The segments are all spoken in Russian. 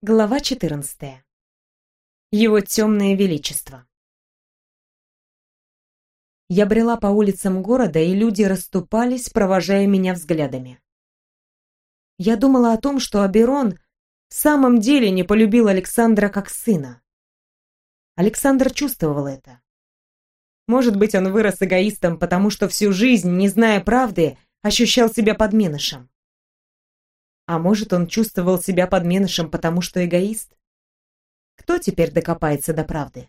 Глава 14. Его темное величество. Я брела по улицам города, и люди расступались, провожая меня взглядами. Я думала о том, что Аберон в самом деле не полюбил Александра как сына. Александр чувствовал это. Может быть, он вырос эгоистом, потому что всю жизнь, не зная правды, ощущал себя подменышем. А может, он чувствовал себя подменышем, потому что эгоист? Кто теперь докопается до правды?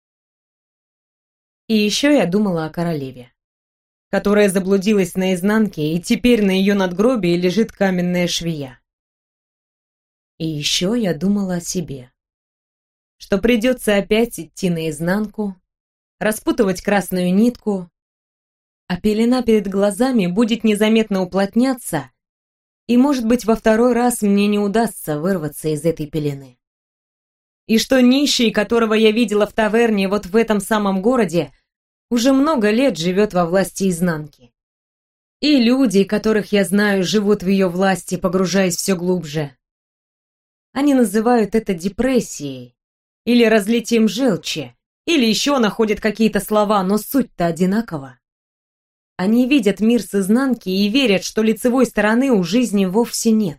И еще я думала о королеве, которая заблудилась наизнанке, и теперь на ее надгробии лежит каменная швея. И еще я думала о себе, что придется опять идти наизнанку, распутывать красную нитку, а пелена перед глазами будет незаметно уплотняться, и, может быть, во второй раз мне не удастся вырваться из этой пелены. И что нищий, которого я видела в таверне вот в этом самом городе, уже много лет живет во власти изнанки. И люди, которых я знаю, живут в ее власти, погружаясь все глубже. Они называют это депрессией, или разлитием желчи, или еще находят какие-то слова, но суть-то одинакова. Они видят мир с изнанки и верят, что лицевой стороны у жизни вовсе нет.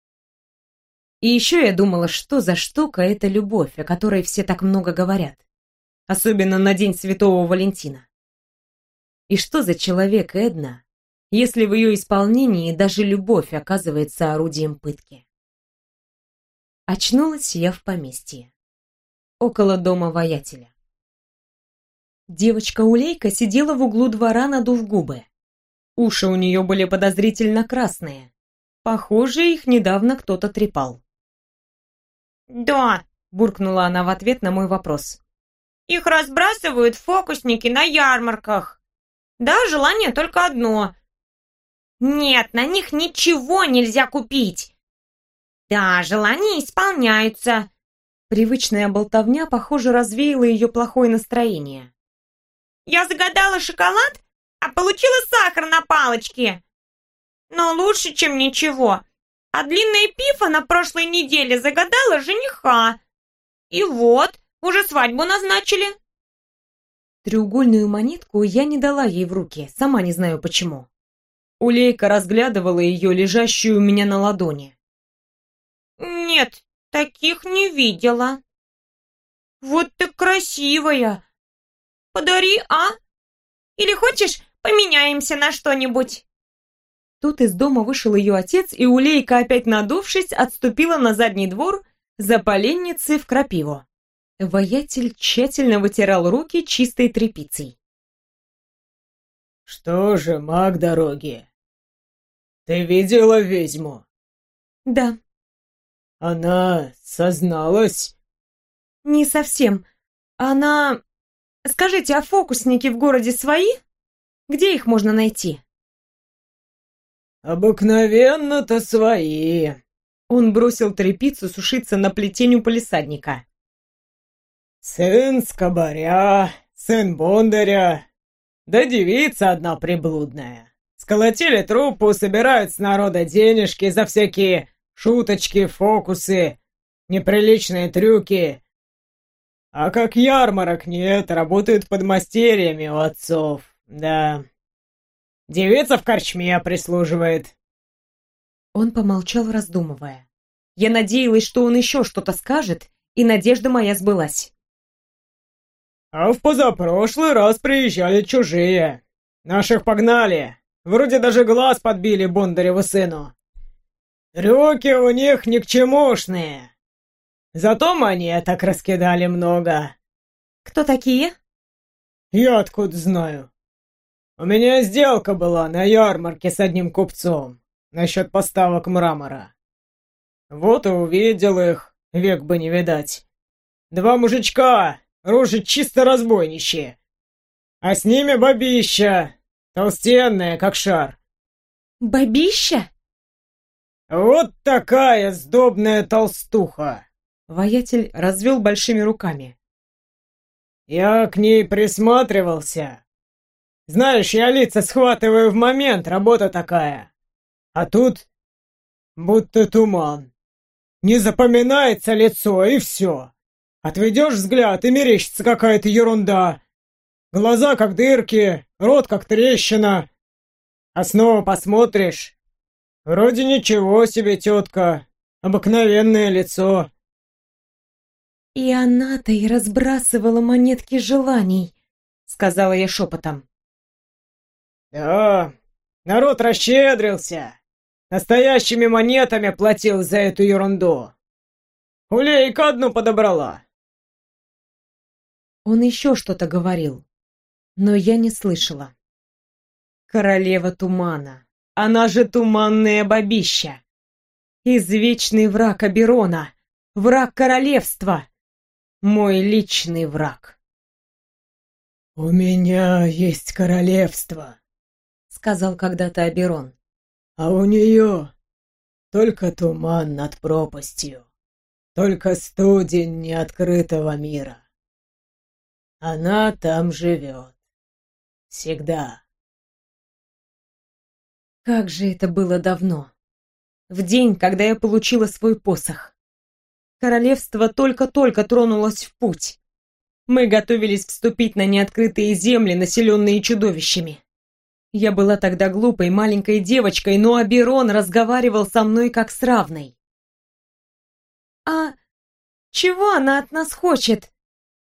И еще я думала, что за штука эта любовь, о которой все так много говорят, особенно на День Святого Валентина. И что за человек Эдна, если в ее исполнении даже любовь оказывается орудием пытки? Очнулась я в поместье, около дома воятеля. Девочка Улейка сидела в углу двора, надув губы. Уши у нее были подозрительно красные. Похоже, их недавно кто-то трепал. «Да», — буркнула она в ответ на мой вопрос. «Их разбрасывают фокусники на ярмарках. Да, желание только одно. Нет, на них ничего нельзя купить. Да, желания исполняются». Привычная болтовня, похоже, развеяла ее плохое настроение. «Я загадала шоколад, а получила сахар на палочке. Но лучше, чем ничего. А длинная пифа на прошлой неделе загадала жениха. И вот, уже свадьбу назначили». Треугольную монетку я не дала ей в руки, сама не знаю почему. Улейка разглядывала ее, лежащую у меня на ладони. «Нет, таких не видела. Вот ты красивая. Подари, а? Или хочешь, поменяемся на что-нибудь?» Тут из дома вышел ее отец, и Улейка, опять надувшись, отступила на задний двор за поленницей в крапиву. Воятель тщательно вытирал руки чистой тряпицей. «Что же, маг дороги, ты видела ведьму?» «Да». «Она созналась?» «Не совсем. Она... Скажите, а фокусники в городе свои? Где их можно найти?» «Обыкновенно-то свои». Он бросил тряпицу сушиться на плетень у палисадника. «Сын скобаря, сын бондаря, да девица одна приблудная. Сколотили труппу, собирают с народа денежки за всякие шуточки, фокусы, неприличные трюки. А как ярмарок нет, работают подмастерьями у отцов, да. Девица в корчме прислуживает». Он помолчал, раздумывая. Я надеялась, что он еще что-то скажет, и надежда моя сбылась. «А в позапрошлый раз приезжали чужие. Наших погнали. Вроде даже глаз подбили Бондареву сыну. Трюки у них ни к чемушные. Зато монеток раскидали много». «Кто такие?» «Я откуда знаю? У меня сделка была на ярмарке с одним купцом насчет поставок мрамора. Вот и увидел их, век бы не видать. Два мужичка, рожи чисто разбойничьи. А с ними бабища, толстенная, как шар». «Бабища?» «Вот такая сдобная толстуха!» Воятель развел большими руками. «Я к ней присматривался. Знаешь, я лица схватываю в момент, работа такая. А тут будто туман. Не запоминается лицо, и все. Отведешь взгляд, и мерещится какая-то ерунда. Глаза как дырки, рот как трещина. А снова посмотришь. Вроде ничего себе, тетка. Обыкновенное лицо. «И она-то и разбрасывала монетки желаний», — сказала я шепотом. Да, народ расщедрился. Настоящими монетами платил за эту ерунду. Улейка одну подобрала. Он еще что-то говорил, но я не слышала. Королева тумана, она же туманная бабища. Извечный враг Оберона, враг королевства, мой личный враг. «У меня есть королевство», — сказал когда-то Оберон. «а у нее только туман над пропастью, только студень неоткрытого мира. Она там живет. Всегда». Как же это было давно. В день, когда я получила свой посох. Королевство только-только тронулось в путь. Мы готовились вступить на неоткрытые земли, населенные чудовищами. Я была тогда глупой маленькой девочкой, но Оберон разговаривал со мной как с равной. «А чего она от нас хочет?»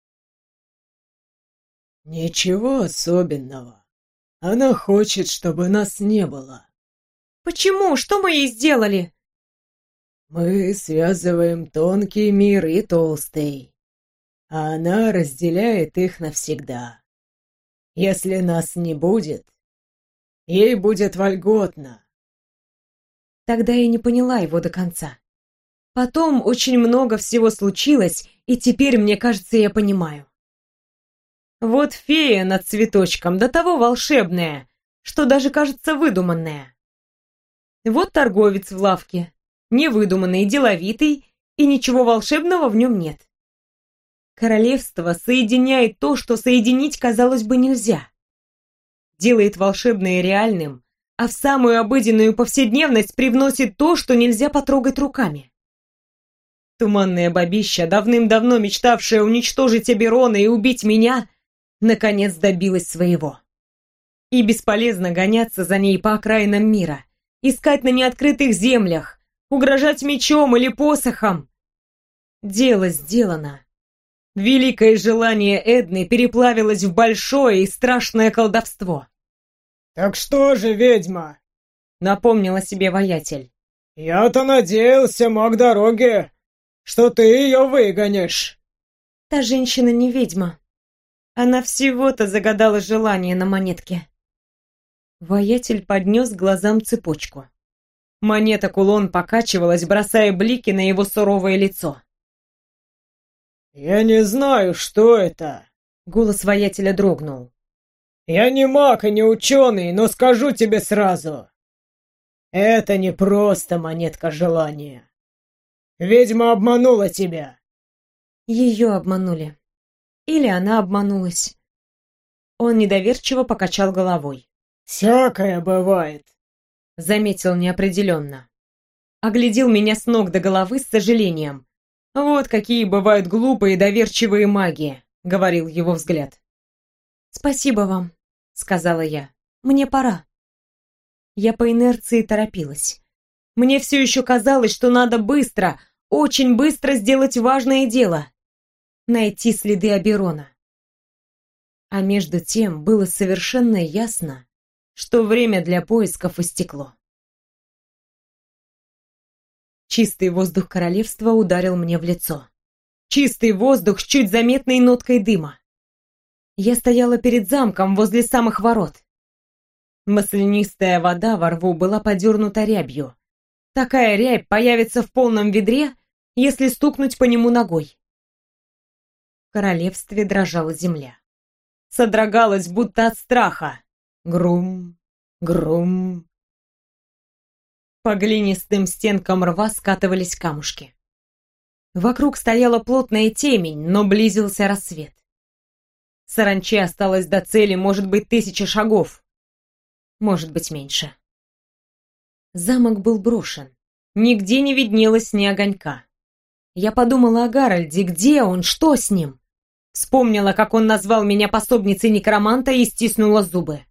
«Ничего особенного. Она хочет, чтобы нас не было». «Почему? Что мы ей сделали?» «Мы связываем тонкий мир и толстый, а она разделяет их навсегда. Если нас не будет, ей будет вольготно». Тогда я не поняла его до конца. Потом очень много всего случилось, и теперь, мне кажется, я понимаю. Вот фея над цветочком, до того волшебная, что даже кажется выдуманная. Вот торговец в лавке, невыдуманный, деловитый, и ничего волшебного в нем нет. Королевство соединяет то, что соединить, казалось бы, нельзя. Делает волшебное реальным, а в самую обыденную повседневность привносит то, что нельзя потрогать руками. Туманная бабища, давным-давно мечтавшая уничтожить Оберона и убить меня, наконец добилась своего. И бесполезно гоняться за ней по окраинам мира, искать на неоткрытых землях, угрожать мечом или посохом. Дело сделано. Великое желание Эдны переплавилось в большое и страшное колдовство. «Так что же, ведьма?» — напомнила себе воятель. «Я-то надеялся, маг дороги, что ты ее выгонишь». Та женщина не ведьма. Она всего-то загадала желание на монетке. Воятель поднес к глазам цепочку. Монета-кулон покачивалась, бросая блики на его суровое лицо. «Я не знаю, что это», — голос воятеля дрогнул. «Я не маг и не ученый, но скажу тебе сразу. Это не просто монетка желания. Ведьма обманула тебя». Ее обманули. Или она обманулась. Он недоверчиво покачал головой. «Всякое бывает», — заметил неопределенно. Оглядел меня с ног до головы с сожалением. «Вот какие бывают глупые доверчивые маги», — говорил его взгляд. «Спасибо вам», — сказала я. «Мне пора». Я по инерции торопилась. Мне все еще казалось, что надо быстро, очень быстро сделать важное дело. Найти следы Оберона. А между тем было совершенно ясно, что время для поисков истекло. Чистый воздух королевства ударил мне в лицо. Чистый воздух с чуть заметной ноткой дыма. Я стояла перед замком возле самых ворот. Маслянистая вода во рву была подернута рябью. Такая рябь появится в полном ведре, если стукнуть по нему ногой. В королевстве дрожала земля. Содрогалась, будто от страха. Грум, грум. По глинистым стенкам рва скатывались камушки. Вокруг стояла плотная темень, но близился рассвет. Саранче осталось до цели, может быть, 1000 шагов. Может быть, меньше. Замок был брошен. Нигде не виднелось ни огонька. Я подумала о Гарольде, где он, что с ним? Вспомнила, как он назвал меня пособницей некроманта и стиснула зубы.